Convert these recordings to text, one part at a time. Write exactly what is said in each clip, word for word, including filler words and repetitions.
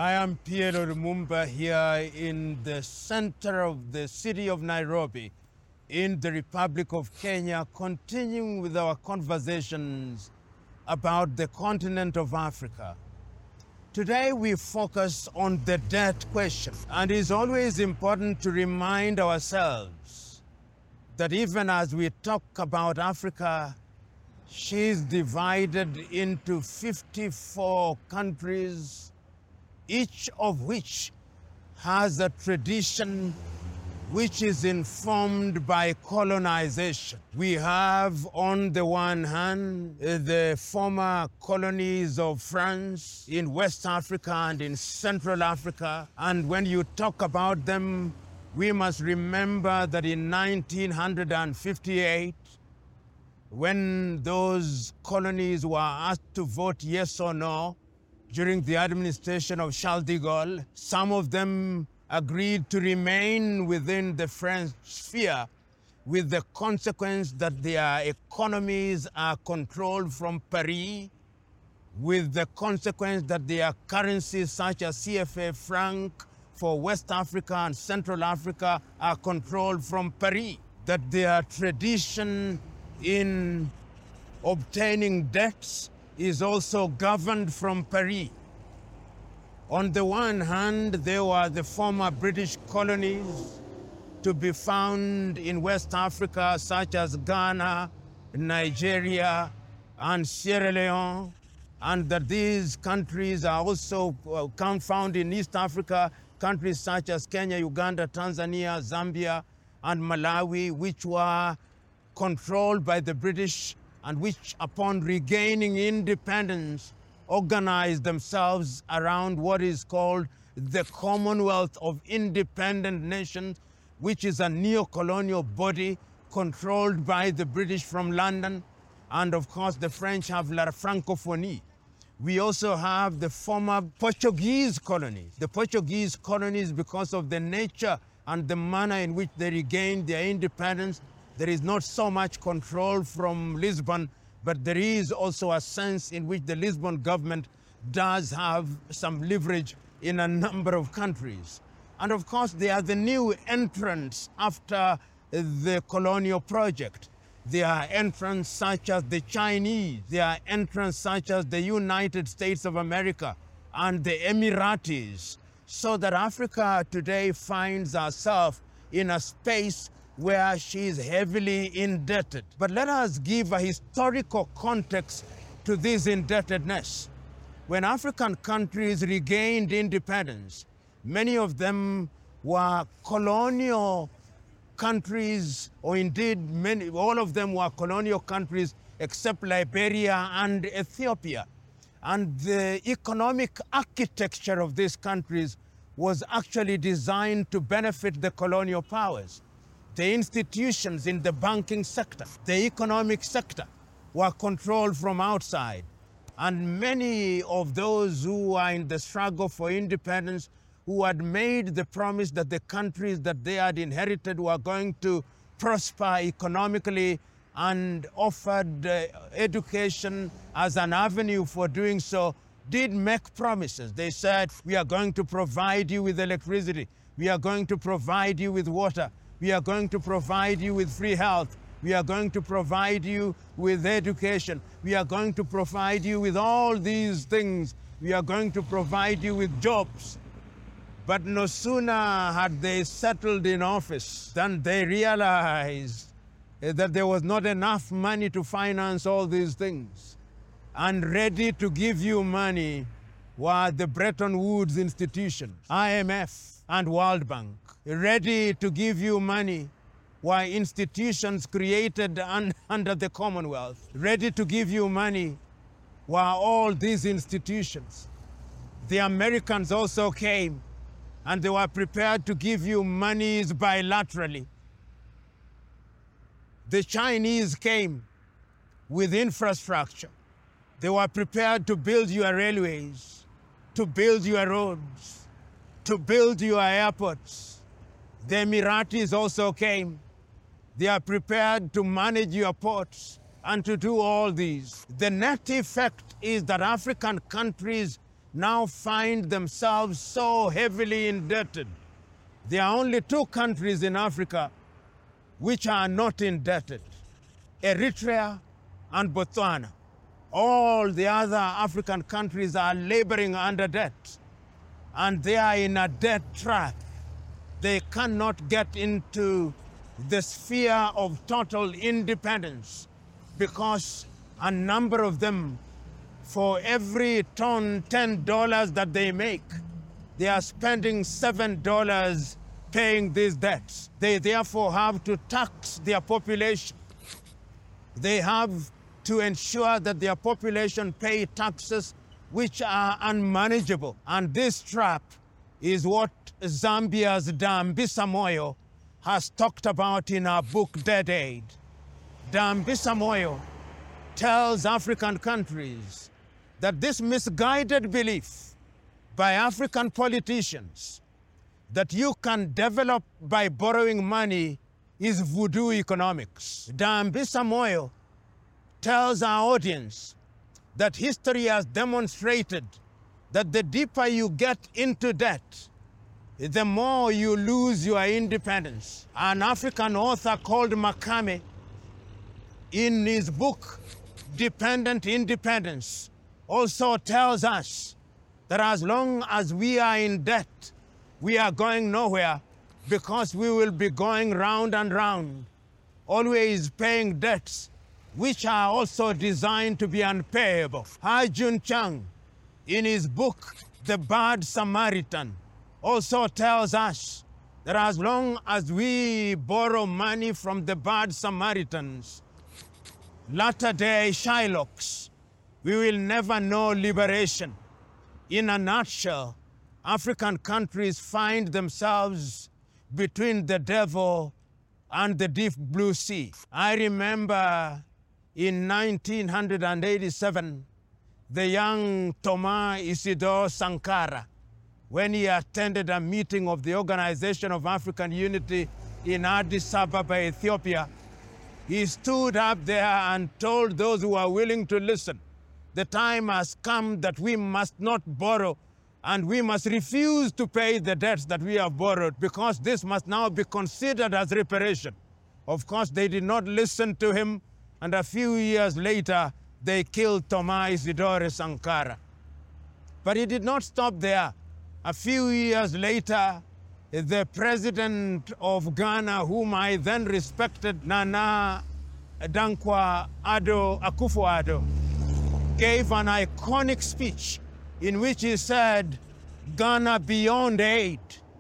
I am Piero Lumumba here in the center of the city of Nairobi in the Republic of Kenya, continuing with our conversations about the continent of Africa. Today we focus on the debt question, and it's always important to remind ourselves that even as we talk about Africa, she's divided into fifty-four countries, each of which has a tradition which is informed by colonization. We have, on the one hand, the former colonies of France in West Africa and in Central Africa. And when you talk about them, we must remember that in nineteen fifty-eight, when those colonies were asked to vote yes or no during the administration of Charles de Gaulle, some of them agreed to remain within the French sphere, with the consequence that their economies are controlled from Paris, with the consequence that their currencies such as C F A franc for West Africa and Central Africa are controlled from Paris, that their tradition in obtaining debts is also governed from Paris. On the one hand, there were the former British colonies to be found in West Africa, such as Ghana, Nigeria, and Sierra Leone, and that these countries are also uh, found in East Africa, countries such as Kenya, Uganda, Tanzania, Zambia, and Malawi, which were controlled by the British and which, upon regaining independence, organized themselves around what is called the Commonwealth of Independent Nations, which is a neo-colonial body controlled by the British from London. And of course, the French have La Francophonie. We also have the former Portuguese colonies. The Portuguese colonies, because of the nature and the manner in which they regained their independence, there is not so much control from Lisbon, but there is also a sense in which the Lisbon government does have some leverage in a number of countries. And of course, they are the new entrants after the colonial project. There are entrants such as the Chinese, there are entrants such as the United States of America and the Emiratis, so that Africa today finds herself in a space where she is heavily indebted. But let us give a historical context to this indebtedness. When African countries regained independence, many of them were colonial countries, or indeed many, all of them were colonial countries except Liberia and Ethiopia. And the economic architecture of these countries was actually designed to benefit the colonial powers. The institutions in the banking sector, the economic sector, were controlled from outside. And many of those who are in the struggle for independence, who had made the promise that the countries that they had inherited were going to prosper economically and offered uh, education as an avenue for doing so, did make promises. They said, we are going to provide you with electricity. We are going to provide you with water. We are going to provide you with free health. We are going to provide you with education. We are going to provide you with all these things. We are going to provide you with jobs. But no sooner had they settled in office than they realized that there was not enough money to finance all these things. And ready to give you money were the Bretton Woods institutions, I M F and World Bank. Ready to give you money were institutions created un under the Commonwealth. Ready to give you money were all these institutions. The Americans also came, and they were prepared to give you monies bilaterally. The Chinese came with infrastructure. They were prepared to build your railways, to build your roads, to build your airports. The Emiratis also came. They are prepared to manage your ports and to do all these. The net effect is that African countries now find themselves so heavily indebted. There are only two countries in Africa which are not indebted: Eritrea and Botswana. All the other African countries are laboring under debt, and they are in a debt trap. They cannot get into the sphere of total independence because a number of them, for every ton, ten dollars that they make, they are spending seven dollars paying these debts. They therefore have to tax their population. They have to ensure that their population pay taxes which are unmanageable. And this trap is what Zambia's Dambisa Moyo has talked about in her book, Dead Aid. Dambisa Moyo tells African countries that this misguided belief by African politicians that you can develop by borrowing money is voodoo economics. Dambisa Moyo tells our audience that history has demonstrated that the deeper you get into debt, the more you lose your independence. An African author called Makame, in his book, Dependent Independence, also tells us that as long as we are in debt, we are going nowhere, because we will be going round and round, always paying debts which are also designed to be unpayable. Ha-Joon Chang, in his book, The Bad Samaritan, also tells us that as long as we borrow money from the bad Samaritans, latter-day Shylocks, we will never know liberation. In a nutshell, African countries find themselves between the devil and the deep blue sea. I remember in nineteen eighty-seven, the young Thomas Isidore Sankara, when he attended a meeting of the Organization of African Unity in Addis Ababa, Ethiopia, he stood up there and told those who are willing to listen, the time has come that we must not borrow, and we must refuse to pay the debts that we have borrowed, because this must now be considered as reparation. Of course, they did not listen to him, and a few years later, they killed Thomas Isidore Sankara. But he did not stop there. A few years later, the president of Ghana, whom I then respected, Nana Dankwa Addo Akufo-Addo, gave an iconic speech in which he said, Ghana beyond aid.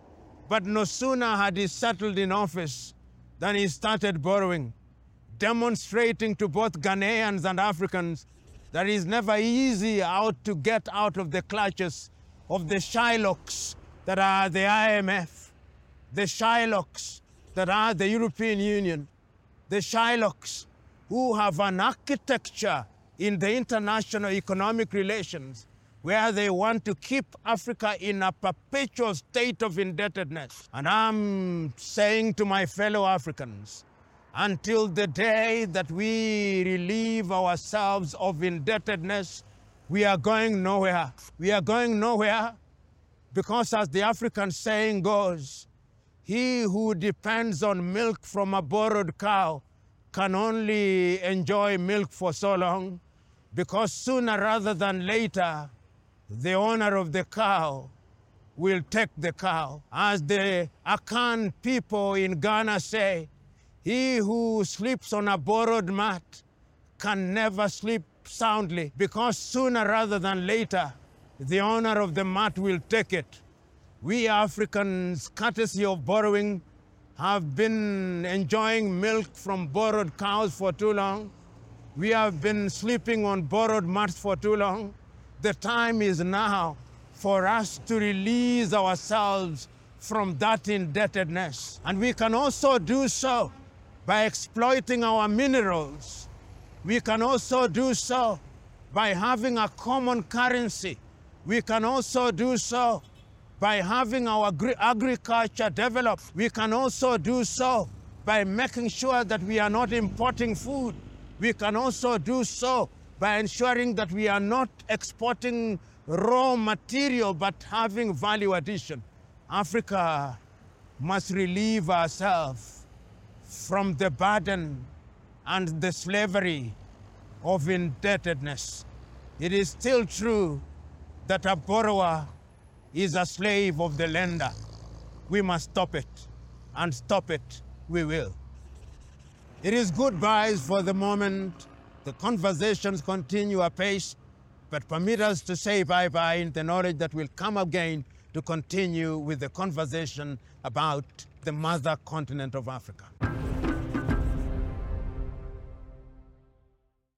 But no sooner had he settled in office than he started borrowing, demonstrating to both Ghanaians and Africans that it is never easy out to get out of the clutches of the Shylocks that are the I M F, the Shylocks that are the European Union, the Shylocks who have an architecture in the international economic relations where they want to keep Africa in a perpetual state of indebtedness. And I'm saying to my fellow Africans, until the day that we relieve ourselves of indebtedness, we are going nowhere. We are going nowhere because, as the African saying goes, he who depends on milk from a borrowed cow can only enjoy milk for so long, because sooner rather than later, the owner of the cow will take the cow. As the Akan people in Ghana say, he who sleeps on a borrowed mat can never sleep soundly, because sooner rather than later, the owner of the mat will take it. We Africans, courtesy of borrowing, have been enjoying milk from borrowed cows for too long. We have been sleeping on borrowed mats for too long. The time is now for us to release ourselves from that indebtedness. And we can also do so by exploiting our minerals. We can also do so by having a common currency. We can also do so by having our agri agriculture develop. We can also do so by making sure that we are not importing food. We can also do so by ensuring that we are not exporting raw material but having value addition. Africa must relieve ourselves from the burden and the slavery of indebtedness. It is still true that a borrower is a slave of the lender. We must stop it, and stop it we will. It is goodbyes for the moment. The conversations continue apace, but permit us to say bye-bye in the knowledge that we'll come again to continue with the conversation about the mother continent of Africa.